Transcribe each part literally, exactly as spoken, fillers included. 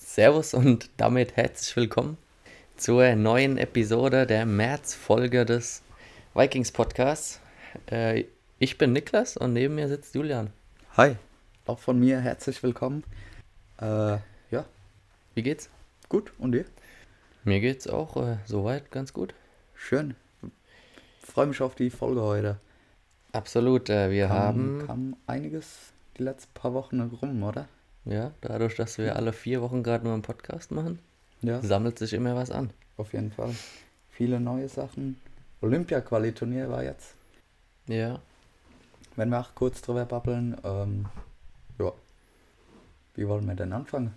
Servus und damit herzlich willkommen zur neuen Episode der März-Folge des Vikings Podcasts. Äh, ich bin Niklas und neben mir sitzt Julian. Hi, auch von mir herzlich willkommen. Äh, ja, Wie geht's? gut, und dir? Mir geht's auch äh, soweit ganz gut. Schön. Freue mich auf die Folge heute. Absolut, äh, wir Kam, haben, kam einiges die letzten paar Wochen rum, oder? ja, dadurch, dass wir alle vier Wochen gerade nur einen Podcast machen, Ja, sammelt sich immer was an. auf jeden Fall. Viele neue Sachen. Olympia-Quali-Turnier war jetzt. Ja, Wenn wir auch kurz drüber babbeln, ähm, ja. Wie wollen wir denn anfangen?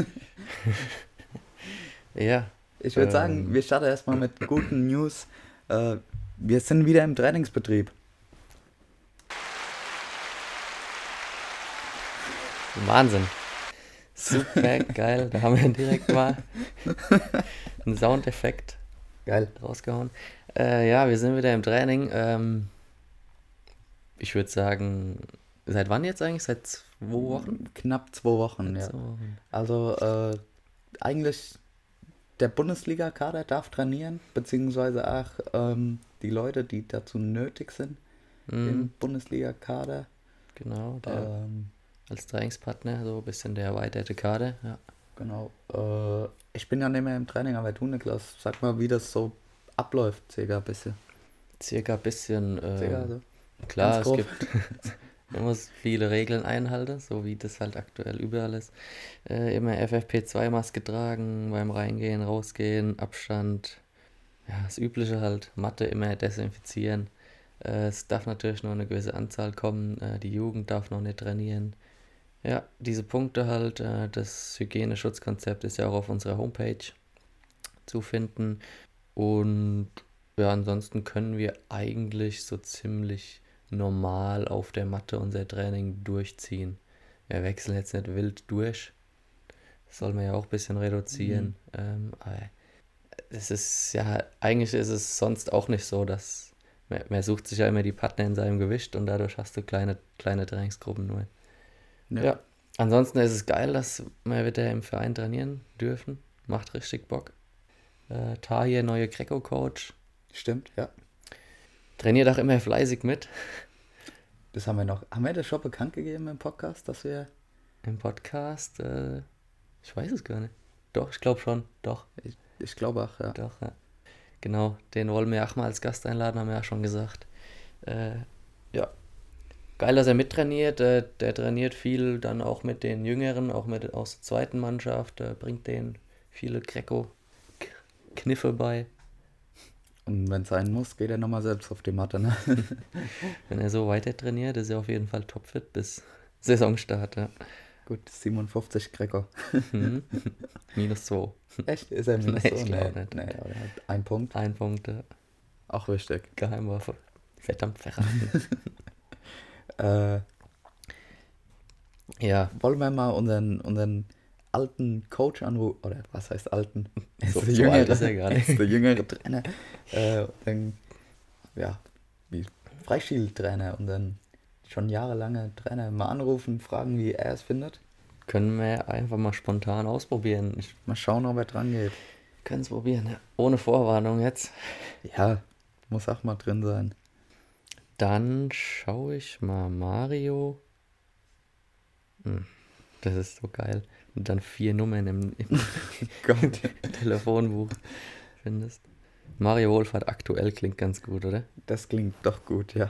ja, Ich würde Ähm. sagen, wir starten erstmal mit guten News. Äh, wir sind wieder im Trainingsbetrieb. Wahnsinn. Super geil, da haben wir direkt mal einen Soundeffekt Geil. rausgehauen. Äh, ja, wir sind wieder im Training. Ähm, ich würde sagen, seit wann jetzt eigentlich? Seit zwei Wochen? Knapp zwei Wochen, ja. Seit zwei Wochen. Also äh, eigentlich der Bundesliga-Kader darf trainieren, beziehungsweise auch ähm, die Leute, die dazu nötig sind Mhm, im Bundesliga-Kader. genau, der Ähm, als Trainingspartner, so ein bisschen der erweiterte Kader. Ja. genau. Äh, ich bin ja nicht mehr im Training, aber du, Niklas, sag mal, wie das so abläuft, circa ein bisschen. Circa ein bisschen, äh, Circa, also, klar, ganz es grob. gibt, man muss viele Regeln einhalten, so wie das halt aktuell überall ist. Äh, immer F F P zwei Maske tragen, beim Reingehen, Rausgehen, Abstand. Ja, das Übliche halt, Matte immer desinfizieren. Äh, es darf natürlich noch eine gewisse Anzahl kommen, äh, die Jugend darf noch nicht trainieren. Ja, diese Punkte halt, äh, das Hygieneschutzkonzept ist ja auch auf unserer Homepage zu finden. Und ja, ansonsten können wir eigentlich so ziemlich normal auf der Matte unser Training durchziehen. Wir wechseln jetzt nicht wild durch. Das soll man ja auch ein bisschen reduzieren. Ähm, aber es ist ja, eigentlich ist es sonst auch nicht so, dass man, man sucht sich ja immer die Partner in seinem Gewicht und dadurch hast du kleine, kleine Trainingsgruppen nur. Ja. Ja, ansonsten ist es geil, dass wir wieder im Verein trainieren dürfen. Macht richtig Bock. Äh, Tahir, neue Greco-Coach. Stimmt, ja. Trainiert auch immer fleißig mit Das haben wir noch. Haben wir das schon bekannt gegeben im Podcast, dass wir. im Podcast. Äh, ich weiß es gar nicht. Doch, ich glaube schon. Doch, Ich, ich glaube auch, ja. doch, ja. Genau, den wollen wir auch mal als Gast einladen, haben wir ja schon gesagt. Äh, ja, geil, dass er mittrainiert. Äh, der trainiert viel dann auch mit den Jüngeren, auch mit aus der zweiten Mannschaft. Äh, bringt denen viele Greco-Kniffe bei. Und wenn es sein muss, geht er nochmal selbst auf die Matte, ne? Wenn er so weiter trainiert, ist er auf jeden Fall topfit bis Saisonstart. Ja. Gut, siebenundfünfzig Greco. Mhm. Minus zwei. Echt? Ist er minus Nee, so? ich glaub Nee, nicht. nee, aber er hat ein Punkt. Ein Punkt. Äh, Auch wichtig. Geheimwaffe. Verdammt verraten. Äh, Ja, wollen wir mal unseren, unseren alten Coach anrufen? Oder was heißt alten? Er ist so, der so jüngere, alt ist er gar er ist nicht. der jüngere Trainer. Äh, den, ja, wie Freistil-Trainer und dann schon jahrelange Trainer mal anrufen, fragen, wie er es findet. Können wir einfach mal spontan ausprobieren. Ich Mal schauen, ob er dran geht. kann es probieren. Ja. Ohne Vorwarnung jetzt. Ja, muss auch mal drin sein. Dann schaue ich mal Mario. Hm, das ist so geil. Und dann vier Nummern im, im Gott. Telefonbuch findest. Mario Wohlfahrt aktuell klingt ganz gut, oder? Das klingt doch gut, ja.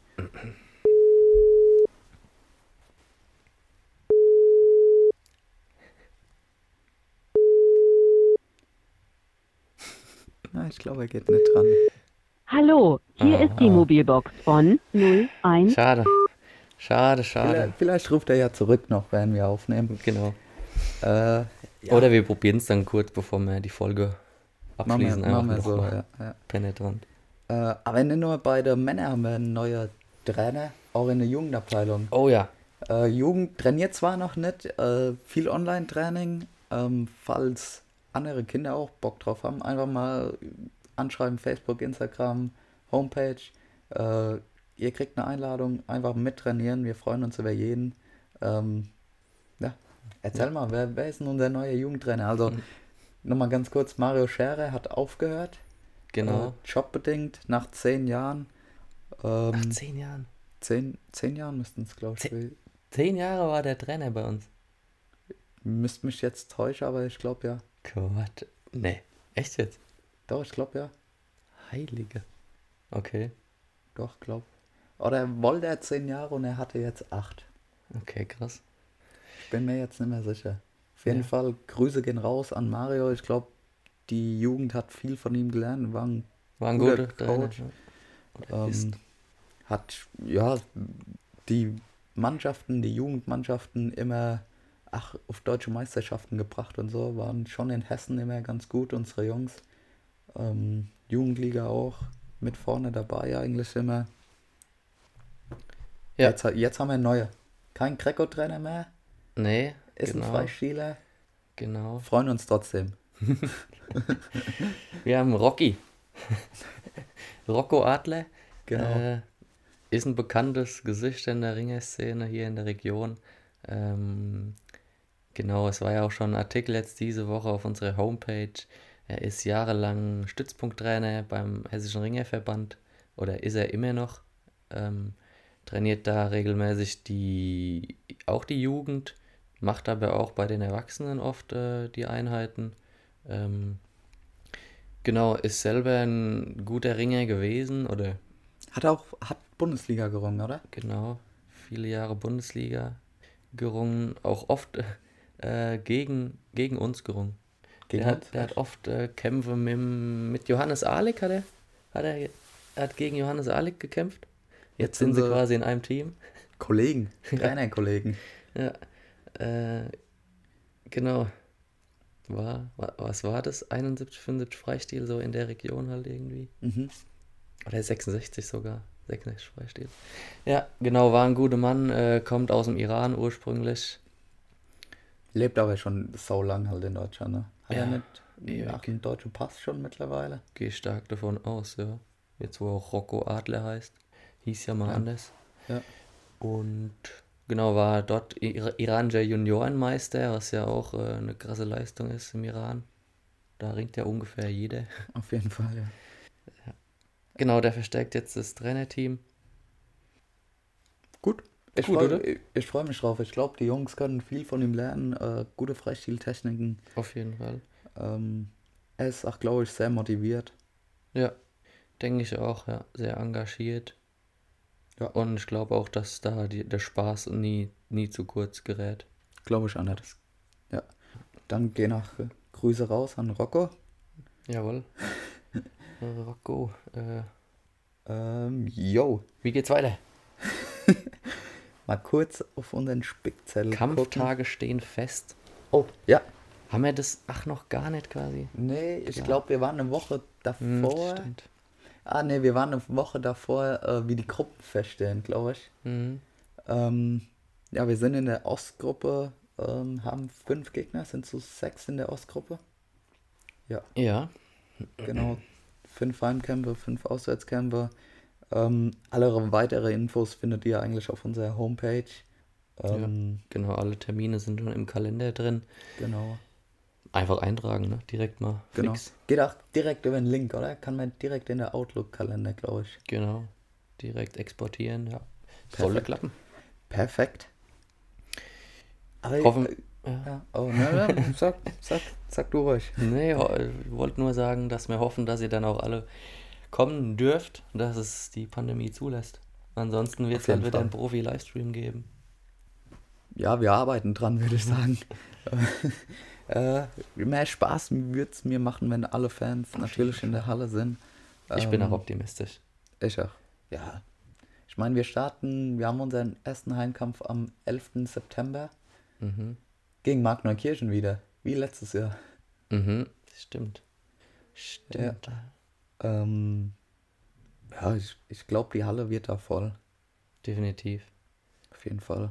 Na, ich glaube, er geht nicht dran. Hallo, hier ist die Aha. Mobilbox von null eins. Schade. Schade, schade. Vielleicht, vielleicht ruft er ja zurück noch, während wir aufnehmen. Genau. Äh, ja, Oder wir probieren es dann kurz, bevor wir die Folge machen wir, abschließen. machen wir noch so, mal ja, ja. penetrant. Äh, aber nicht nur bei den Männern haben wir einen neuen Trainer, auch in der Jugendabteilung. Oh ja. Äh, Jugend trainiert zwar noch nicht, äh, viel Online-Training, ähm, falls andere Kinder auch Bock drauf haben, einfach mal anschreiben, Facebook, Instagram, Homepage. Äh, ihr kriegt eine Einladung, einfach mittrainieren, wir freuen uns über jeden. Ähm, ja, Erzähl Ja. mal, wer, wer ist denn unser neuer Jugendtrainer? Also, Mhm. nochmal ganz kurz, Mario Scherer hat aufgehört, Genau. äh, jobbedingt, nach zehn Jahren. Nach Ähm, zehn Jahren. zehn, zehn Jahren müssten es, glaube ich, Ze- gewesen- Zehn Jahre war der Trainer bei uns. müsste mich jetzt täuschen, aber ich glaube ja. Quatsch. Nee, echt jetzt? Doch, ich glaube ja. Heilige. Okay, Doch, glaub. Oder wollte er zehn Jahre und er hatte jetzt acht. okay, krass. Ich bin mir jetzt nicht mehr sicher. Auf jeden Ja. Fall, Grüße gehen raus an Mario. Ich glaube, die Jugend hat viel von ihm gelernt. War ein War ein guter guter Trainer. Coach. Ja. Oder ist. Ähm, hat, ja, die Mannschaften, die Jugendmannschaften immer, ach, auf deutsche Meisterschaften gebracht und so. Waren schon in Hessen immer ganz gut, unsere Jungs. Ähm, Jugendliga auch mit vorne dabei eigentlich immer. Ja. Jetzt, jetzt haben wir einen neuen. Kein Greco-Trainer mehr. Nee, Ist ein genau, Freistiler. genau. Freuen uns trotzdem. Wir haben Rocky. Rocco Adler. Genau. Äh, ist ein bekanntes Gesicht in der Ringerszene hier in der Region. Ähm, genau, es war ja auch schon ein Artikel jetzt diese Woche auf unserer Homepage. Er ist jahrelang Stützpunkttrainer beim Hessischen Ringerverband oder ist er immer noch. Ähm, trainiert da regelmäßig die auch die Jugend, macht aber auch bei den Erwachsenen oft äh, die Einheiten. Ähm, genau, ist selber ein guter Ringer gewesen oder Hat auch hat Bundesliga gerungen, oder? genau, viele Jahre Bundesliga gerungen, auch oft äh, gegen, gegen uns gerungen. Gegen Der uns? hat, der hat oft äh, Kämpfe mit, dem- mit Johannes Ahlig, hat er, hat er, er hat gegen Johannes Ahlig gekämpft. Jetzt, Jetzt sind sind sie sie- quasi in einem Team. Kollegen, Trainerkollegen. Ja, äh, genau. War, war, was war das? einundsiebzig, fünfundsiebzig Freistil, so in der Region halt irgendwie. Mhm. Oder sechsundsechzig sogar. sechsundsechzig Freistil. Ja, genau, war ein guter Mann, äh, kommt aus dem Iran ursprünglich. Lebt aber schon so lang halt in Deutschland, ne? Hat Ja, er nicht ewig. ach, einen deutschen Pass schon mittlerweile? Gehe stark davon aus, ja. Jetzt, wo auch Rocco Adler heißt. Hieß ja mal Ja. anders. Ja. Und genau, war dort Ir iranischer Juniorenmeister, was ja auch äh, eine krasse Leistung ist im Iran. Da ringt ja ungefähr jeder. Auf jeden Fall, ja. Genau, der verstärkt jetzt das Trainerteam. Gut. Ich Gut, freue oder? ich, ich freu mich drauf. Ich glaube, die Jungs können viel von ihm lernen. Äh, gute Freistiltechniken. Auf jeden Fall. Ähm, er ist auch, glaube ich, sehr motiviert. Ja, denke ich auch, ja. Sehr engagiert. Ja. Und ich glaube auch, dass da die, der Spaß nie, nie zu kurz gerät. Glaube ich auch nicht. Ja. Dann gehen auch äh, Grüße raus an Rocco. Jawohl. äh, Rocco, äh, Ähm, yo. wie geht's weiter? Mal kurz auf unseren Spickzettel gucken. Kampftage stehen fest. Oh, ja. Haben wir das, ach, noch gar nicht quasi? Nee, ich Ja. glaube, wir waren eine Woche Hm, davor. stimmt. Ah, nee, wir waren eine Woche davor, äh, wie die Gruppen feststellen, glaube ich. Mhm. Ähm, ja, wir sind in der Ostgruppe, ähm, haben fünf Gegner, sind so sechs in der Ostgruppe. Ja, Genau, fünf Heimkämpfe, fünf Auswärtskämpfe. Ähm, alle weitere Infos findet ihr eigentlich auf unserer Homepage. Ähm, genau, alle Termine sind schon im Kalender drin. Genau, Einfach eintragen, ne? Direkt mal genau. fix. Geht auch direkt über den Link, oder? Kann man direkt in der Outlook-Kalender, glaube ich. Genau. Direkt exportieren, ja. Sollte Perfekt. klappen. Perfekt. Aber, Hoffen, äh, ja. ja, oh, na, na, sag, sag, sag du ruhig. Nee, ho- ich wollte nur sagen, dass wir hoffen, dass ihr dann auch alle kommen dürft, dass es die Pandemie zulässt. Ansonsten wird es Auf jeden halt wieder Fall. einen Profi-Livestream geben. Ja, wir arbeiten dran, würde ich sagen. äh, mehr Spaß würde es mir machen, wenn alle Fans natürlich in der Halle sind. Ich bin auch Ähm, optimistisch. Ich auch. Ja. Ich meine, wir starten, wir haben unseren ersten Heimkampf am elften September Mhm. gegen Markneukirchen wieder, wie letztes Jahr. Mhm. Stimmt. Stimmt. Ähm, ja, ich, ich glaube, die Halle wird da voll. Definitiv. Auf jeden Fall.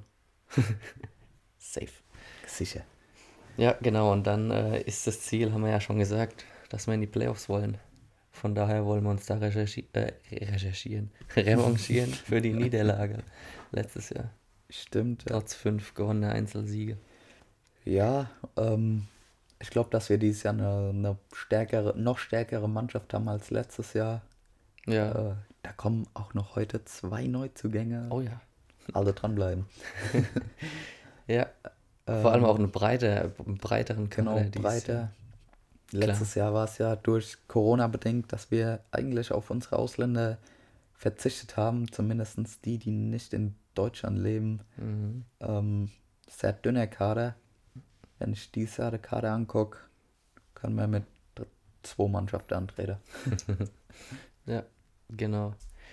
Safe. Sicher. Ja, genau. Und dann äh, ist das Ziel, haben wir ja schon gesagt, dass wir in die Playoffs wollen. Von daher wollen wir uns da recherchi äh, recherchieren, revanchieren für die Niederlage letztes Jahr. Stimmt. Ja. Trotz fünf gewonnener Einzelsiege. Ja, ähm, ich glaube, dass wir dieses Jahr eine, eine stärkere, noch stärkere Mannschaft haben als letztes Jahr. Ja. Äh, da kommen auch noch heute zwei Neuzugänge. Oh ja. Alle dranbleiben. Ja. Vor allem Ähm, auch eine breite, einen breiteren Kader genau, dieses breiter. Jahr. Letztes Jahr war es ja durch Corona bedingt, dass wir eigentlich auf unsere Ausländer verzichtet haben, zumindest die, die nicht in Deutschland leben. Mhm. Ähm, sehr dünner Kader. Wenn ich dieses Jahr den Kader angucke, können wir mit zwei Mannschaften antreten. Ja, genau.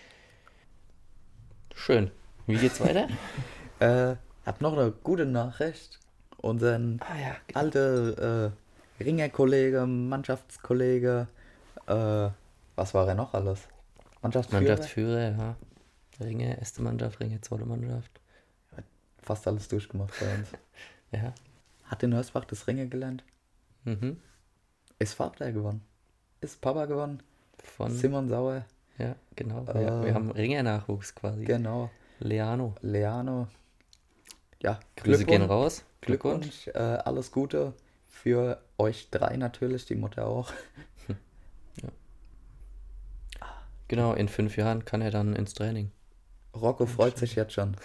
Schön. Wie geht's weiter? Äh, hab noch eine gute Nachricht. Unseren Ah ja, alten äh, Ringerkollege, Mannschaftskollege, äh, was war er noch alles? Mannschaftsführer? Mannschaftsführer, ja. Ringe, erste Mannschaft, Ringe, zweite Mannschaft. Fast alles durchgemacht bei uns. Ja. Hat in Hörsbach das Ringe gelernt. Mhm. Ist Vater gewonnen. Ist Papa gewonnen. Von, Simon Sauer. ja, genau. Äh, wir, wir haben Ringer-Nachwuchs quasi. Genau. Leano. Leano. Ja, Grüße gehen Glückwunsch. raus. Glückwunsch. Glückwunsch. Äh, alles Gute für euch drei natürlich, die Mutter auch. Genau, in fünf Jahren kann er dann ins Training. Rocco freut sich jetzt schon.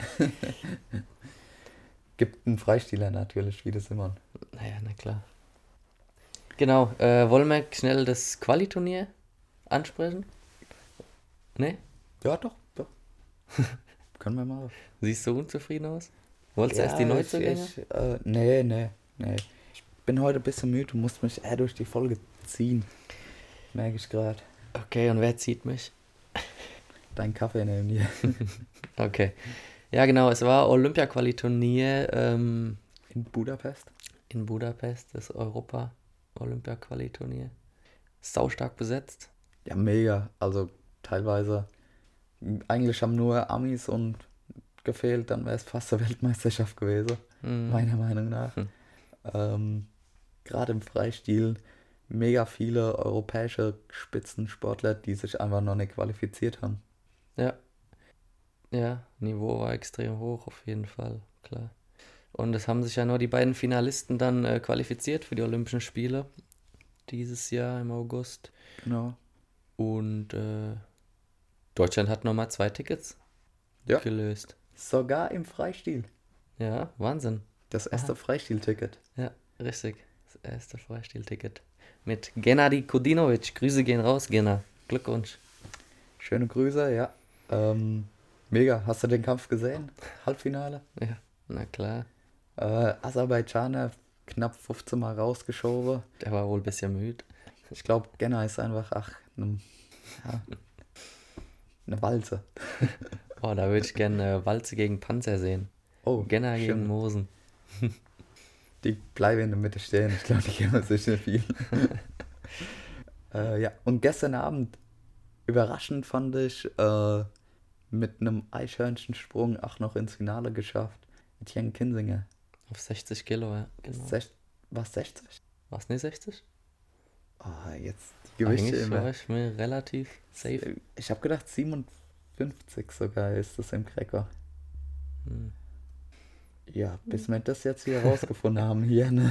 Gibt einen Freistiler natürlich, wie das Simon. Naja, na klar. Genau, äh, wollen wir schnell das Quali-Turnier ansprechen? Ne? Ja, doch, doch. Können wir mal. Siehst du unzufrieden aus? Wolltest du Ja, erst die ich, Neuzugänge? ich, äh, nee, nee, nee. Ich bin heute ein bisschen müde, du musst mich eher durch die Folge ziehen. Merke ich gerade. Okay, und wer zieht mich? Dein Kaffee neben dir. Okay. Ja, genau, es war Olympia-Quali-Turnier ähm, In Budapest. in Budapest, das Europa-Olympia-Quali-Turnier. Saustark besetzt. Ja, mega. Also teilweise. Eigentlich haben nur Amis und gefehlt, dann wäre es fast eine Weltmeisterschaft gewesen. Mhm. Meiner Meinung nach. Hm. Ähm, Gerade im Freistil mega viele europäische Spitzensportler, die sich einfach noch nicht qualifiziert haben. Ja. Ja, Niveau war extrem hoch, auf jeden Fall, klar. Und es haben sich ja nur die beiden Finalisten dann äh, qualifiziert für die Olympischen Spiele dieses Jahr im August. Genau. Und äh, Deutschland hat nochmal zwei Tickets Ja. gelöst. Sogar im Freistil. Ja, Wahnsinn. Das erste Freistil-Ticket. Ja, richtig. Das erste Freistilticket. Mit Gennady Kudinovic. Grüße gehen raus, Genna. Glückwunsch. Schöne Grüße, ja. Ähm, mega. Hast du den Kampf gesehen? Halbfinale? Ja, na klar. Äh, Aserbaidschaner knapp fünfzehn Mal rausgeschoben. Der war wohl ein bisschen müde. Ich glaube, Genna ist einfach, ach, ne, ja, eine Walze. Oh, da würde ich gerne äh, Walze gegen Panzer sehen. Oh, Genna gegen stimmt. Mosen. Die bleiben in der Mitte stehen. Ich glaube, die geben sich nicht viel. äh, ja, und gestern Abend, überraschend fand ich, äh, mit einem Eichhörnchensprung auch noch ins Finale geschafft. Etienne Kinsinger. Auf sechzig Kilo, ja. Genau. Sech, was, sechzig? War es nicht sechzig? Ah, jetzt die Gewichte Eigentlich immer. war ich mir relativ safe. Ich habe gedacht, siebenundfünfzig sogar ist das im Cracker. Hm. Ja, bis wir das jetzt hier rausgefunden haben hier, ne?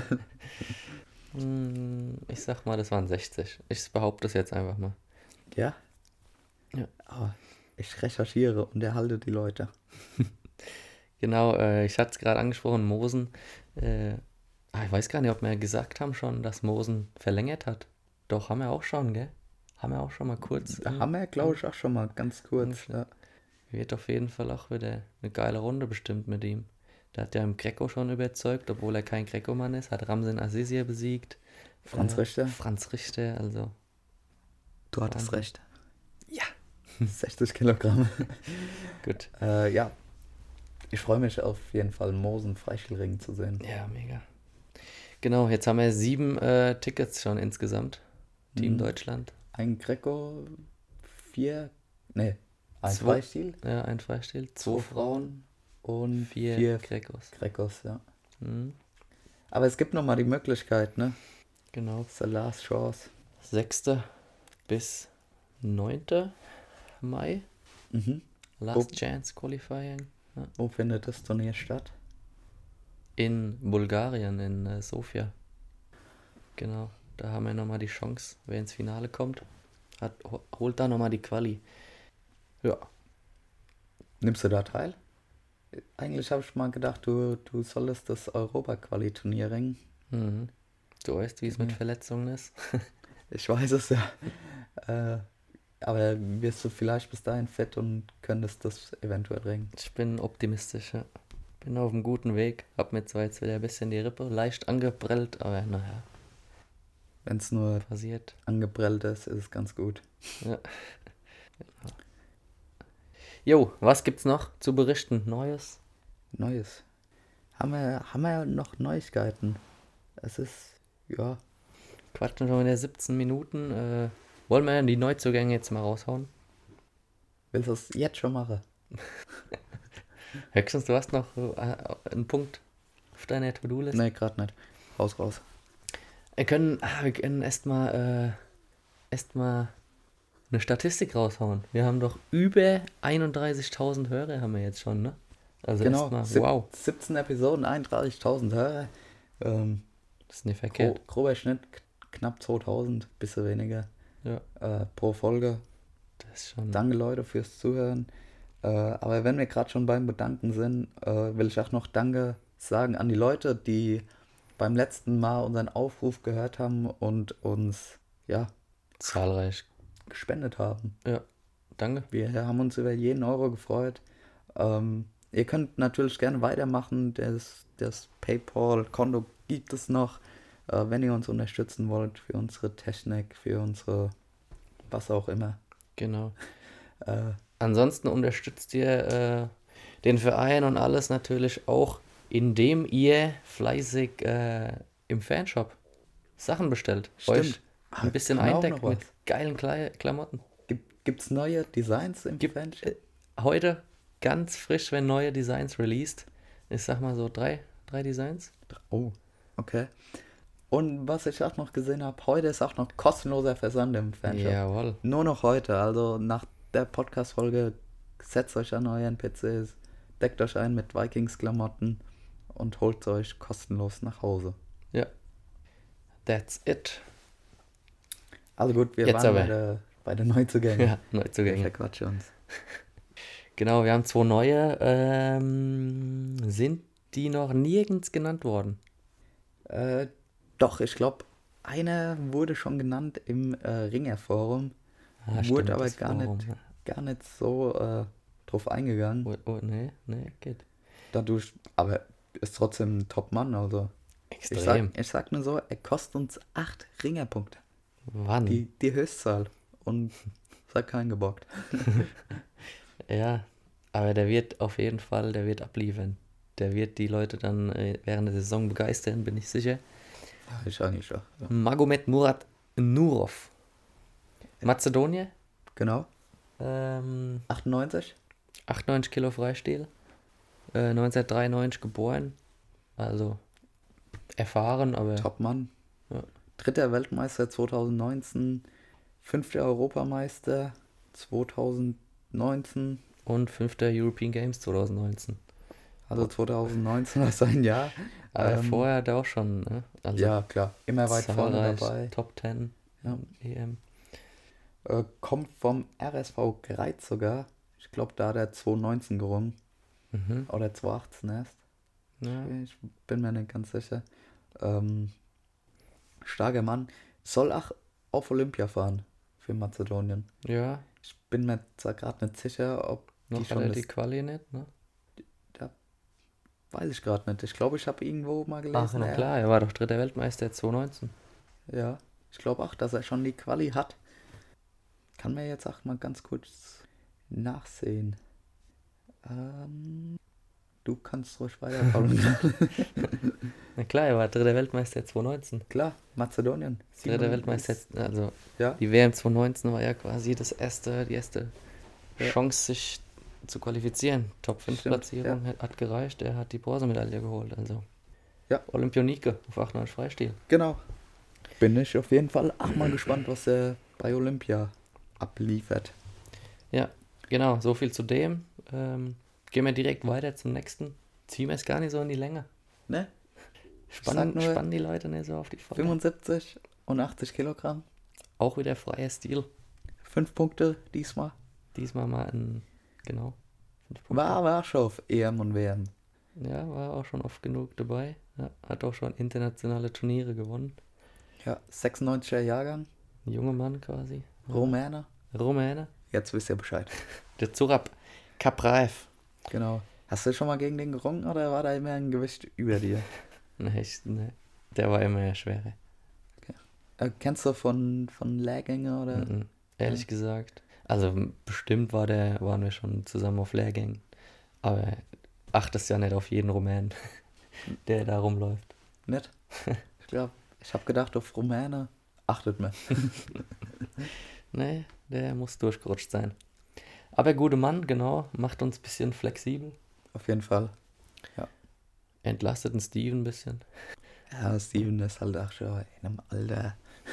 Hm, Ich sag mal, das waren sechzig. Ich behaupte das jetzt einfach mal. Ja? Ja. Aber ich recherchiere und erhalte die Leute. Genau, äh, ich hatte es gerade angesprochen, Mosen. Äh, ah, ich weiß gar nicht, ob wir gesagt haben schon, dass Mosen verlängert hat. Doch, haben wir auch schon, gell? Haben wir auch schon mal kurz. Da äh, haben wir, glaube ich, auch schon mal ganz kurz. Ja. Wird auf jeden Fall auch wieder eine geile Runde bestimmt mit ihm. Der hat ja im Greco schon überzeugt, obwohl er kein Greco-Mann ist. Hat Ramsin Azizier besiegt. Franz Äh, Richter, Franz Richter, also. du hattest Wahnsinn. recht. Ja. sechzig Kilogramm. Gut. äh, ja, ich freue mich auf jeden Fall, Mosen Freistilring zu sehen. Ja, mega. Genau, jetzt haben wir sieben äh, Tickets schon insgesamt. Team Mhm. Deutschland. Ein Greco, vier, nee, ein Zwei- Freistil, Ja, ein Freistil. Zwei Frauen, und vier, vier Grecos. Grecos, ja. Mhm. Aber es gibt nochmal die Möglichkeit, ne? Genau. Das ist die Last Chance. sechster bis neunter Mai. Mhm. Last Wo- Chance Qualifying. Wo findet das Turnier statt? in Bulgarien, in äh, Sofia. Genau, da haben wir nochmal die Chance, wer ins Finale kommt, hat, holt da nochmal die Quali. Ja. Nimmst du da teil? Eigentlich habe ich mal gedacht, du, du solltest das Europa-Quali-Turnier ringen. Mhm. Du weißt, wie es mit Verletzungen ist. Ich weiß es ja. äh, aber wirst du vielleicht bis dahin fit und könntest das eventuell ringen? Ich bin optimistisch, ja. Bin auf einem guten Weg. Hab mir zwar jetzt wieder ein bisschen die Rippe leicht angeprellt, aber naja, Wenn es nur passiert. angeprellt ist, ist es ganz gut. Ja. Jo, was gibt's noch zu berichten? Neues? Neues. Haben wir, haben wir noch Neuigkeiten? Es ist, ja, Quatschen schon wieder siebzehn Minuten. Äh, wollen wir die Neuzugänge jetzt mal raushauen? willst du es jetzt schon machen? Höchstens, du hast noch äh, einen Punkt auf deiner To-Do-Liste. Nee, gerade nicht. Raus, raus. Wir können, ah, wir können erstmal äh, erstmal eine Statistik raushauen. Wir haben doch über einunddreißigtausend Hörer haben wir jetzt schon, ne? Also Genau, erstmal, sieb- wow, siebzehn Episoden, einunddreißigtausend Hörer. Ähm, das ist nicht gro verkehrt. grober Schnitt, k- knapp zweitausend, bisschen weniger Ja, äh, pro Folge. das ist schon. Danke Leute fürs Zuhören. Äh, aber wenn wir gerade schon beim Bedanken sind, äh, will ich auch noch Danke sagen an die Leute, die beim letzten Mal unseren Aufruf gehört haben und uns ja Zahlreich. gespendet haben. Ja, danke. Wir haben uns über jeden Euro gefreut. Ähm, ihr könnt natürlich gerne weitermachen. Das, das PayPal-Konto gibt es noch, äh, wenn ihr uns unterstützen wollt für unsere Technik, für unsere was auch immer. Genau. Äh, Ansonsten unterstützt ihr äh, den Verein und alles natürlich auch, indem ihr fleißig äh, im Fanshop Sachen bestellt. Stimmt. Euch ein bisschen Kann auch eindeckt noch mit was. geilen Kle Klamotten. Gibt es neue Designs im Gibt- Fanshop? Heute ganz frisch, wenn neue Designs released. Ich sag mal so drei, drei Designs. Oh, okay. Und was ich auch noch gesehen habe, heute ist auch noch kostenloser Versand im Fanshop. Jawohl. Nur noch heute, also nach der Podcast-Folge, setzt euch an euren P Cs, deckt euch ein mit Vikings-Klamotten und holt euch kostenlos nach Hause. Ja. That's it. Also gut, wir Jetzt waren aber. bei der, bei der Neuzugänge. Ja, Wir Neuzugänge. verquatschen uns. Genau, wir haben zwei neue. Ähm, sind die noch nirgends genannt worden? Äh, doch, ich glaube, einer wurde schon genannt im äh, Ringer-Forum, Ah, wurde stimmt, aber das gar Forum, nicht, ja. gar nicht so äh, drauf eingegangen. Oh, oh, nee, nee, geht. Dadurch, aber ist trotzdem ein Top-Mann, also. Ich Extrem. sag, ich sag nur so, er kostet uns acht Ringerpunkte. Wann? Die, die Höchstzahl. Und es hat keinen gebockt. Ja, aber der wird auf jeden Fall, der wird abliefern. Der wird die Leute dann äh, während der Saison begeistern, bin ich sicher. Ich eigentlich schon. Ja. Magomed Murat Nurov. Mazedonien. Genau. Ähm, achtundneunzig. achtundneunzig Kilo Freistil. Äh, neunzehnhundertdreiundneunzig geboren. Also erfahren, aber Top-Mann. Ja. Dritter Weltmeister zweitausendneunzehn. Fünfter Europameister zweitausendneunzehn. und fünfter European Games zweitausendneunzehn. Also zweitausendneunzehn war sein Jahr. Aber Ähm, vorher hat er auch schon, ne? Also Ja, klar. Immer weit vorne zahlreich dabei. Top zehn Ja. E M. Äh, kommt vom R S V Greiz sogar. Ich glaube, da hat er zweitausendneunzehn gerungen. Mhm. Oder zweitausendachtzehn erst. Ja. Ich bin mir nicht ganz sicher. Ähm, starker Mann. Soll auch auf Olympia fahren für Mazedonien. ja, Ich bin mir zwar gerade nicht sicher, ob die noch hat schon er das, die Quali nicht, ne? weiß ich gerade nicht. Ich glaube, ich habe irgendwo mal gelesen. Ach, na er- klar, er war doch dritter Weltmeister zweitausendneunzehn. Ja, ich glaube auch, dass er schon die Quali hat. Kann mir jetzt auch mal ganz kurz nachsehen. Ähm, du kannst ruhig weiter, Paul. Na klar, er war dritter Weltmeister zweitausendneunzehn. Klar, Mazedonien. Dritter Simon Weltmeister, ist- also Ja, die W M zweitausendneunzehn war ja quasi das erste, die erste Ja. Chance, sich zu qualifizieren. Top fünf Stimmt, Platzierung hat, hat gereicht, er hat die Bronzemedaille geholt, also. Ja. Olympionike auf achtundneunzig Freistil. genau. Bin ich auf jeden Fall auch mal gespannt, was er bei Olympia abliefert. Ja, genau, so viel zu dem. Ähm, gehen wir direkt weiter zum nächsten. Ziehen wir es gar nicht so in die Länge. Ne? Spannen, nur- spannen die Leute nicht so auf die Folge. fünfundsiebzig und achtzig Kilogramm. Auch wieder freier Stil. Fünf Punkte diesmal. Diesmal mal ein, genau. fünf Punkte. War, war schon auf E M und W M. Ja, war auch schon oft genug dabei. Ja, hat auch schon internationale Turniere gewonnen. Ja, sechsundneunziger Jahrgang. Ein junger Mann quasi. Rumäne. Rumäne. Jetzt wisst ihr Bescheid. Der Zurab Kapraev. Genau. Hast du schon mal gegen den gerungen oder war da immer ein Gewicht über dir? Ne, ich, ne. Der war immer schwerer. Äh, kennst du von, von Lehrgänge oder? Mhm. Ehrlich gesagt. Also bestimmt war der, waren wir schon zusammen auf Lehrgängen. Aber achtest ja nicht auf jeden Rumänen, der da rumläuft. Nicht? Ich glaube, ich habe gedacht, auf Rumäne achtet man. Nee, der muss durchgerutscht sein. Aber guter Mann, genau, macht uns ein bisschen flexibel. Auf jeden Fall. Entlastet den Steven ein bisschen. Ja, Steven ist halt auch schon in einem Alter.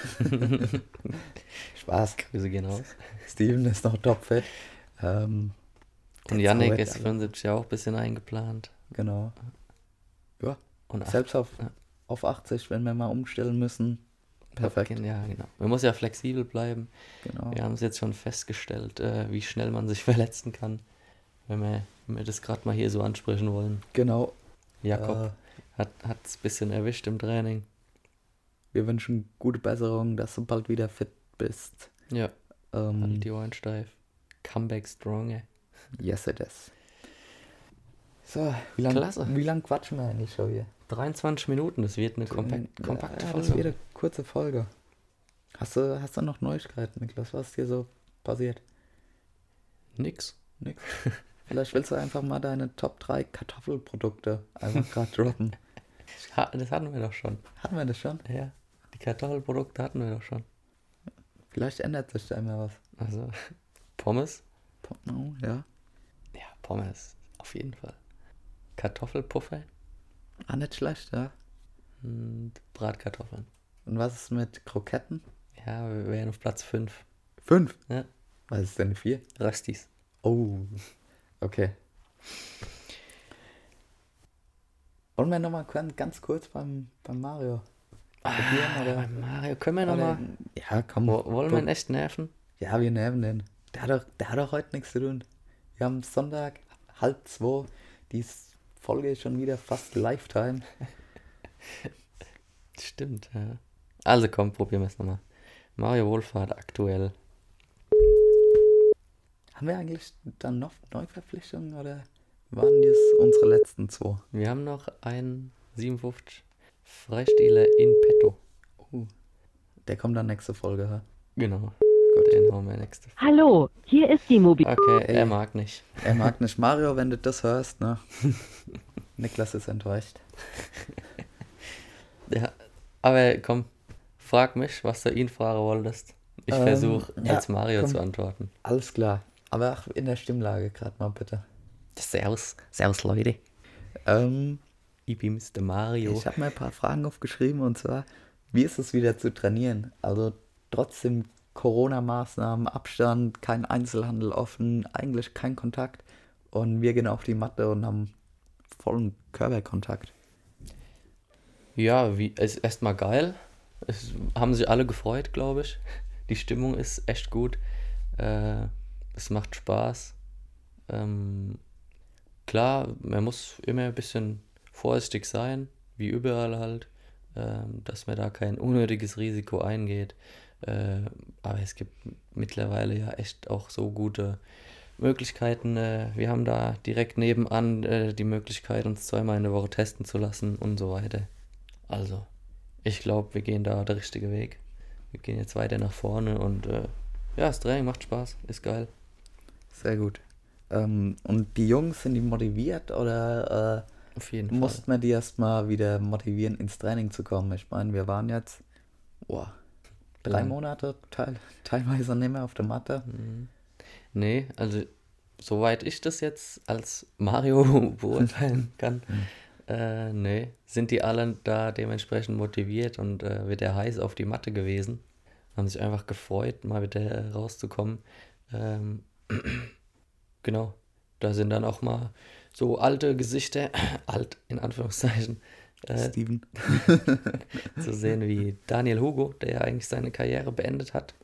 Spaß. Grüße gehen raus. Steven ist noch topfit. Ähm, Und der Yannick zaubert ist alle. fünfundsiebzig auch ein bisschen eingeplant. Genau. Ja, Und selbst auf, ja. auf achtzig, wenn wir mal umstellen müssen. Perfekt. Ja, genau. Man muss ja flexibel bleiben. Genau. Wir haben es jetzt schon festgestellt, äh, wie schnell man sich verletzen kann, wenn wir, wenn wir das gerade mal hier so ansprechen wollen. Genau. Jakob Äh, hat es ein bisschen erwischt im Training. wir wünschen gute Besserung, dass du bald wieder fit bist. Ja, Ähm, halt die Ohren steif. Comeback stronger. yes, it is. So, wie lange Klasse. wie lang quatschen wir eigentlich schon hier? dreiundzwanzig Minuten, das wird eine kompakt, kompakte ja, Folge. das wird eine kurze Folge. Hast du, hast du noch Neuigkeiten, Niklas? Was ist dir so passiert? Nix. Nix. Vielleicht willst du einfach mal deine Top drei Kartoffelprodukte einfach gerade droppen. Ha, das hatten wir doch schon. Hatten wir das schon? Ja, die Kartoffelprodukte hatten wir doch schon. Vielleicht ändert sich da immer was. Also, Pommes. Oh, ja. Ja, Pommes, auf jeden Fall. Kartoffelpuffer Ah, nicht schlecht, ja. und Bratkartoffeln. Und was ist mit Kroketten? Ja, wir wären auf Platz fünf. Fünf. Ja. Was ist denn vier? Röstis. Oh, okay. Wollen wir nochmal ganz kurz beim, beim Mario probieren? Ah, oder? beim Mario, können wir oder- nochmal. Ja, komm. Wollen wir ihn echt nerven? Ja, wir nerven den. Der hat, doch, der hat doch heute nichts zu tun. Wir haben Sonntag, halb zwei. Die S- Folge ist schon wieder fast Lifetime. Stimmt, ja. Also komm, probieren wir es nochmal. Mario Wohlfahrt aktuell. Haben wir eigentlich dann noch Neuverpflichtungen oder waren das unsere letzten zwei? Wir haben noch einen siebenundfünfzig Freistieler in petto. Oh, der kommt dann nächste Folge. Ja? Genau. Den hauen wir nächste. Hallo, hier ist die Mobil. Okay, Ey. er mag nicht. Er mag nicht Mario, wenn du das hörst, ne? Niklas ist enttäuscht. Ja, aber komm, frag mich, was du ihn fragen wolltest. Ich Ähm, versuche ja, als Mario komm. zu antworten. Alles klar. Aber auch in der Stimmlage gerade mal bitte. Servus, servus Leute. Ähm, Ich bin Mister Mario. ich habe mir ein paar Fragen aufgeschrieben und zwar, wie ist es wieder zu trainieren? Also trotzdem Corona-Maßnahmen, Abstand, kein Einzelhandel offen, eigentlich kein Kontakt. Und wir gehen auf die Matte und haben vollen Körperkontakt. Ja, wie, es ist erstmal geil. Es haben sich alle gefreut, glaube ich. Die Stimmung ist echt gut. Äh, es macht Spaß. Ähm, klar, man muss immer ein bisschen vorsichtig sein, wie überall halt, ähm, dass man da kein unnötiges Risiko eingeht. Äh, aber es gibt mittlerweile ja echt auch so gute Möglichkeiten. Äh, wir haben da direkt nebenan äh, die Möglichkeit, uns zweimal in der Woche testen zu lassen und so weiter. Also, ich glaube, wir gehen da der richtige Weg. Wir gehen jetzt weiter nach vorne und äh, ja, das Training macht Spaß, ist geil. Sehr gut. Ähm, und die Jungs, sind die motiviert oder Auf jeden äh, Fall. mussten wir die erstmal wieder motivieren, ins Training zu kommen? Ich meine, wir waren jetzt boah, drei Lang. Monate teil, teilweise nicht mehr auf der Matte. Mhm. Nee, also soweit ich das jetzt als Mario beurteilen kann, äh, nee, sind die alle da dementsprechend motiviert und äh, wieder heiß auf die Matte gewesen. Haben sich einfach gefreut, mal wieder rauszukommen. Ähm, genau, da sind dann auch mal so alte Gesichter, alt in Anführungszeichen, äh, Steven. zu sehen, wie Daniel Hugo, der ja eigentlich seine Karriere beendet hat,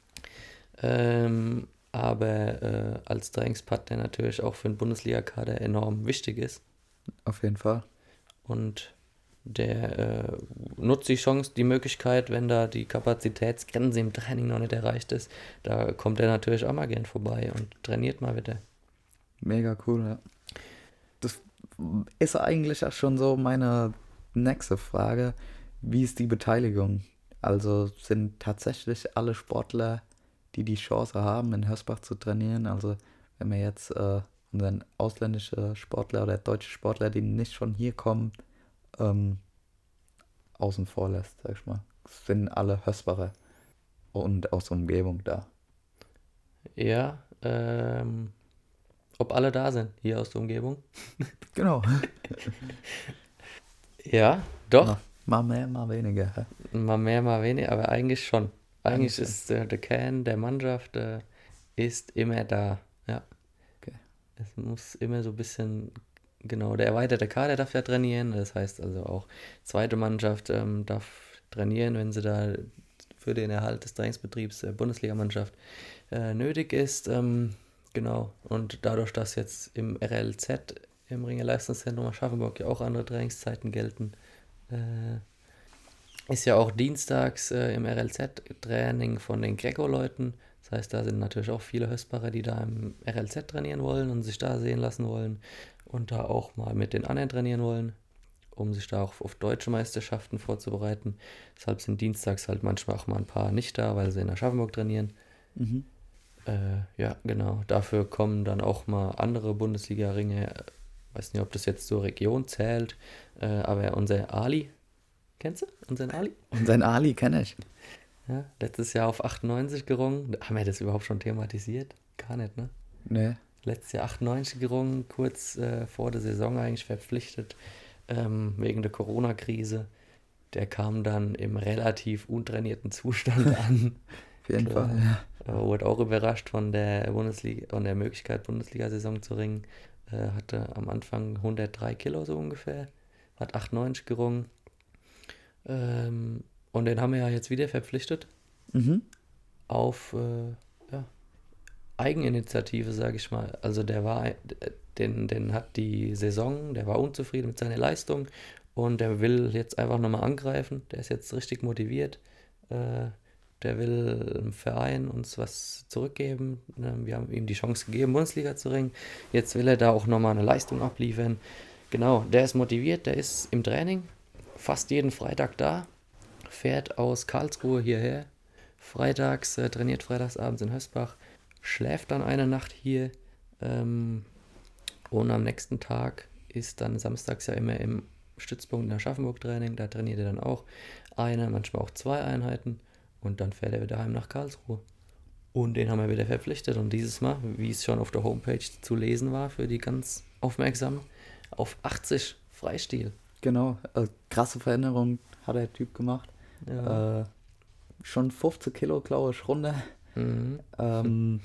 ähm, aber äh, als Trainingspartner natürlich auch für den Bundesliga-Kader enorm wichtig ist. Auf jeden Fall. Und der äh, nutzt die Chance, die Möglichkeit, wenn da die Kapazitätsgrenze im Training noch nicht erreicht ist, da kommt er natürlich auch mal gern vorbei und trainiert mal wieder. Mega cool, ja. Das ist eigentlich auch schon so meine nächste Frage. Wie ist die Beteiligung? Also sind tatsächlich alle Sportler, die die Chance haben, in Hösbach zu trainieren, also wenn wir jetzt äh, unseren ausländischen Sportler oder deutsche Sportler, die nicht von hier kommen, ähm, außen vor lässt, sag ich mal, sind alle Hösbacher und aus der Umgebung da. Ja, ähm, ob alle da sind, hier aus der Umgebung? Genau. Ja, doch. Mal, mal mehr, mal weniger. hä? Mal mehr, mal weniger, aber eigentlich schon. Eigentlich Eigentlich schon. ist äh, der Kern der Mannschaft äh, ist immer da. Ja. Okay. Es muss immer so ein bisschen, genau, der erweiterte Kader darf ja trainieren. Das heißt also auch zweite Mannschaft ähm, darf trainieren, wenn sie da für den Erhalt des Trainingsbetriebs der Bundesligamannschaft äh, nötig ist. Ähm, genau. Und dadurch, dass jetzt im R L Z, im Ringer Leistungszentrum Aschaffenburg, ja auch andere Trainingszeiten gelten, äh, ist ja auch dienstags äh, im R L Z-Training von den Greco-Leuten. Das heißt, da sind natürlich auch viele Hösbacher, die da im R L Z trainieren wollen und sich da sehen lassen wollen und da auch mal mit den anderen trainieren wollen, um sich da auch auf deutsche Meisterschaften vorzubereiten. Deshalb sind dienstags halt manchmal auch mal ein paar nicht da, weil sie in Aschaffenburg trainieren. Mhm. Äh, ja, genau. Dafür kommen dann auch mal andere Bundesliga-Ringe. Weiß nicht, ob das jetzt zur Region zählt, äh, aber unser Ali, kennst du unseren Ali? Und sein Ali kenne ich. Ja, letztes Jahr auf achtundneunzig gerungen. Haben wir das überhaupt schon thematisiert? Gar nicht, ne? Nee. Letztes Jahr achtundneunzig gerungen, kurz äh, vor der Saison eigentlich verpflichtet, ähm, wegen der Corona-Krise. Der kam dann im relativ untrainierten Zustand an. Auf jeden Klar. Fall, ja. Äh, wurde auch überrascht von der Bundesliga, von der Möglichkeit, Bundesliga-Saison zu ringen. Äh, hatte am Anfang hundertdrei Kilo so ungefähr. Hat achtundneunzig gerungen. Ähm, und den haben wir ja jetzt wieder verpflichtet Mhm. auf äh, ja, Eigeninitiative, sage ich mal. Also der war, den, den hat die Saison, der war unzufrieden mit seiner Leistung und der will jetzt einfach nochmal angreifen. Der ist jetzt richtig motiviert. Äh, der will im Verein uns was zurückgeben. Wir haben ihm die Chance gegeben, Bundesliga zu ringen. Jetzt will er da auch nochmal eine Leistung abliefern. Genau, der ist motiviert, der ist im Training, fast jeden Freitag da, fährt aus Karlsruhe hierher, freitags, äh, trainiert freitagsabends in Hösbach, schläft dann eine Nacht hier ähm, und am nächsten Tag ist dann samstags ja immer im Stützpunkt in Aschaffenburg Training, da trainiert er dann auch eine, manchmal auch zwei Einheiten und dann fährt er wieder heim nach Karlsruhe. Und den haben wir wieder verpflichtet und dieses Mal, wie es schon auf der Homepage zu lesen war, für die ganz Aufmerksamen, auf achtzig Freistil. Genau, äh, krasse Veränderung hat der Typ gemacht. Ja. Äh, schon fünfzehn Kilo, glaube ich, runter. Mhm. Ähm,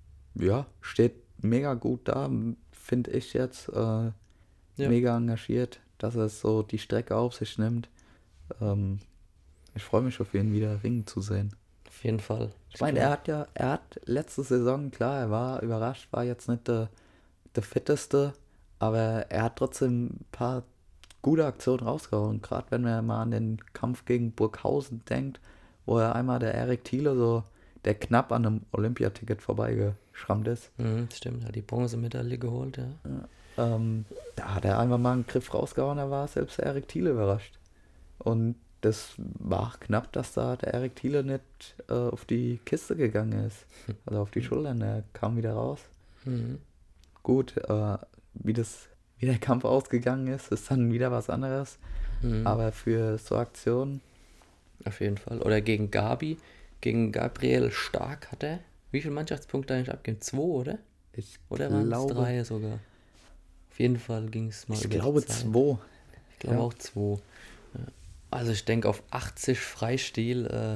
ja, steht mega gut da, finde ich jetzt. Äh, Ja. Mega engagiert, dass er so die Strecke auf sich nimmt. Ähm, ich freue mich auf ihn wieder ringen zu sehen. Auf jeden Fall. Ich meine, er hat ja, er hat letzte Saison, klar, er war überrascht, war jetzt nicht der, der fitteste, aber er hat trotzdem ein paar gute Aktionen rausgehauen. Gerade wenn man mal an den Kampf gegen Burghausen denkt, wo er einmal der Erik Thiele so, der knapp an einem Olympiaticket vorbeigeschrammt ist. Mhm, stimmt, hat die Bronzemedaille geholt, ja. Ähm, da hat er einfach mal einen Griff rausgehauen, da war selbst der Erik Thiele überrascht. Und das war knapp, dass da der Erik Thiele nicht äh, auf die Kiste gegangen ist. Also auf die Schultern, er kam wieder raus. Mhm. Gut, äh, wie, das, wie der Kampf ausgegangen ist, ist dann wieder was anderes. Mhm. Aber für so Aktionen, Auf jeden Fall. Oder gegen Gabi, gegen Gabriel Stark hat er. Wie viele Mannschaftspunkte eigentlich abgegeben? Zwei, oder? ich Oder waren es glaube, drei sogar? Auf jeden Fall ging es mal ich über die glaube Zeit. zwei. Ich glaube Ja. auch zwei. Ja. Also ich denke, auf achtzig Freistil äh,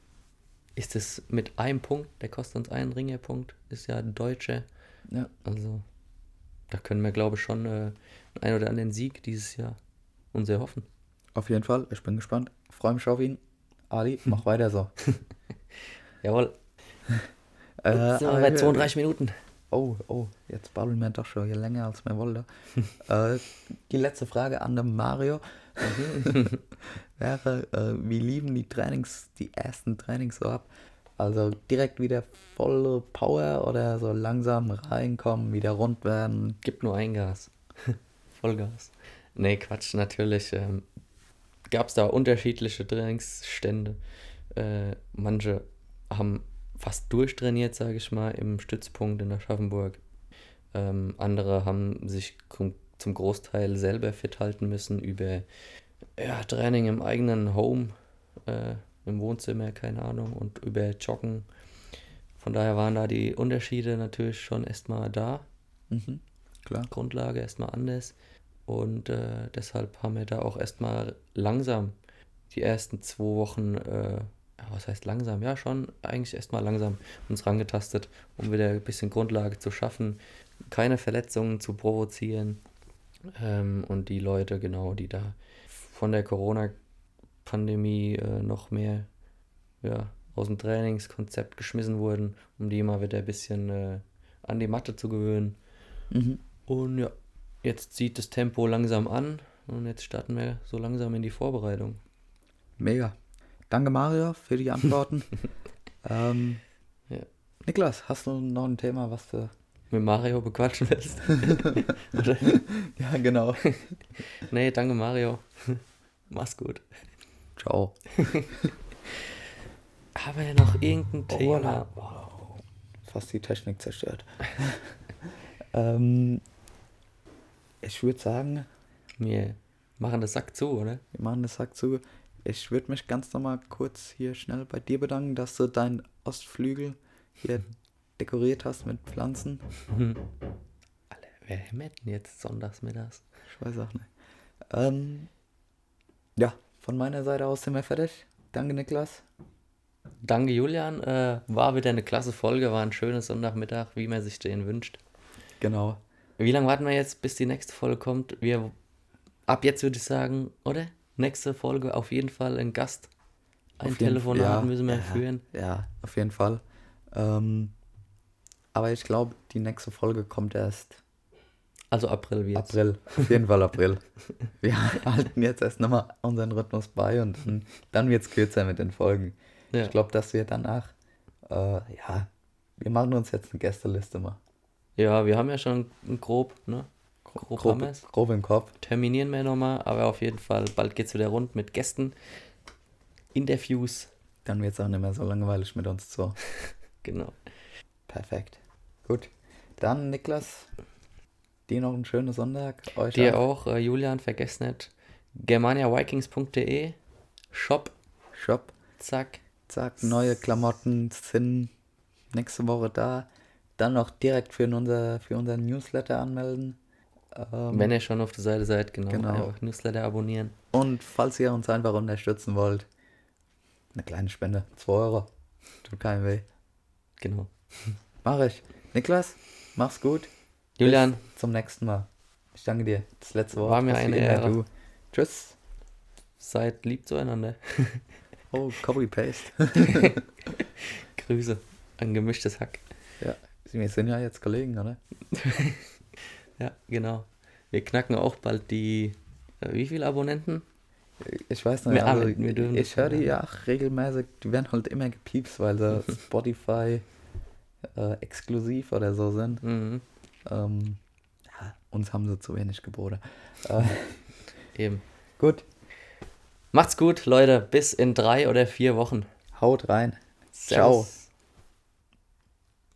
ist es mit einem Punkt, der kostet uns einen Ringerpunkt, ist ja ein Deutscher. Ja. Also da können wir, glaube ich, schon äh, einen oder anderen Sieg dieses Jahr uns erhoffen. Auf jeden Fall, ich bin gespannt. Freue mich auf ihn. Ali, mach weiter so. Jawohl. Äh, Jetzt sind wir aber bei wir- zweiunddreißig Minuten. Oh, oh, jetzt babbeln wir doch schon hier länger als wir wollten. äh, die letzte Frage an den Mario wäre, äh, wie liefen die Trainings, die ersten Trainings so ab? Also direkt wieder volle Power oder so langsam reinkommen, wieder rund werden? Gibt nur ein Gas. Vollgas. Nee, Quatsch, natürlich. Ähm, Gab es da unterschiedliche Trainingsstände. Äh, manche haben fast durchtrainiert, sage ich mal, im Stützpunkt in Aschaffenburg. Ähm, andere haben sich zum, zum Großteil selber fit halten müssen über ja, Training im eigenen Home, äh, im Wohnzimmer, keine Ahnung, und über Joggen. Von daher waren da die Unterschiede natürlich schon erstmal da. Mhm, klar. Grundlage erstmal anders. Und äh, deshalb haben wir da auch erstmal langsam die ersten zwei Wochen, äh, ja, was heißt langsam? Ja, schon eigentlich erstmal langsam uns rangetastet, um wieder ein bisschen Grundlage zu schaffen, keine Verletzungen zu provozieren. Ähm, und die Leute, genau, die da von der Corona-Pandemie äh, noch mehr ja, aus dem Trainingskonzept geschmissen wurden, um die mal wieder ein bisschen äh, an die Matte zu gewöhnen. Mhm. Und ja, jetzt zieht das Tempo langsam an und jetzt starten wir so langsam in die Vorbereitung. Mega. Danke Mario für die Antworten. ähm, Ja. Niklas, hast du noch ein Thema, was du... Mit Mario bequatschen willst? Oder? Ja, genau. Nee, danke Mario. Mach's gut. Ciao. Haben wir noch irgendein Thema? Wow. Fast die Technik zerstört. ähm, ich würde sagen, Wir machen das Sack zu, oder? wir machen das Sack zu. Ich würde mich ganz nochmal kurz hier schnell bei dir bedanken, dass du deinen Ostflügel hier dekoriert hast mit Pflanzen. Alter, wer hämmert denn jetzt sonntags mittags? Ich weiß auch nicht. Ähm, ja, von meiner Seite aus sind wir fertig. Danke, Niklas. Danke Julian, äh, war wieder eine klasse Folge, war ein schönes Sonntagmittag, wie man sich den wünscht. Genau. Wie lange warten wir jetzt, bis die nächste Folge kommt? Wir, ab jetzt würde ich sagen, oder? Nächste Folge auf jeden Fall ein Gast. Ein Auf jeden- Telefonat ja, müssen wir ja, führen. Ja, auf jeden Fall. Ähm, aber ich glaube, die nächste Folge kommt erst Also April wird's. April. Auf jeden Fall April. Wir halten jetzt erst nochmal unseren Rhythmus bei und dann, dann wird es kürzer mit den Folgen. Ja. Ich glaube, dass wir danach, äh, ja, wir machen uns jetzt eine Gästeliste mal. Ja, wir haben ja schon grob, ne? Grob, haben Grob, wir's. grob im Kopf. Terminieren wir nochmal, aber auf jeden Fall, bald geht's wieder rund mit Gästen, Interviews, Dann wird es auch nicht mehr so langweilig mit uns so. genau. Perfekt. Gut. Dann, Niklas, dir noch einen schönen Sonntag. Euch Dir auch, äh, Julian, vergesst nicht, germania vikings punkt de, Shop, Shop. zack. Zack, neue Klamotten sind nächste Woche da. Dann noch direkt für unser, für unseren Newsletter anmelden. Ähm, Wenn ihr schon auf der Seite seid, genau, Genau. einfach Newsletter abonnieren. Und falls ihr uns einfach unterstützen wollt, eine kleine Spende, zwei Euro. Tut keinem weh. Genau. Mach ich. Niklas, mach's gut. Julian, Bis zum nächsten Mal. Ich danke dir. Das letzte Wort. War mir ist wie eine immer Ehre. du. Tschüss. seid lieb zueinander. Oh, Copy-Paste. Grüße an gemischtes Hack. Ja, wir sind ja jetzt Kollegen, oder? Ja, genau. Wir knacken auch bald die, äh, wie viele Abonnenten? Ich weiß nicht, Wir- also, ah, wir dürfen ich das höre die sagen. ja auch regelmäßig, die werden halt immer gepiepst, weil sie Spotify äh, exklusiv oder so sind. Mhm. Ähm, ja, uns haben sie zu wenig geboten. Äh, Eben. gut, Macht's gut, Leute. Bis in drei oder vier Wochen. haut rein. Servus. Ciao.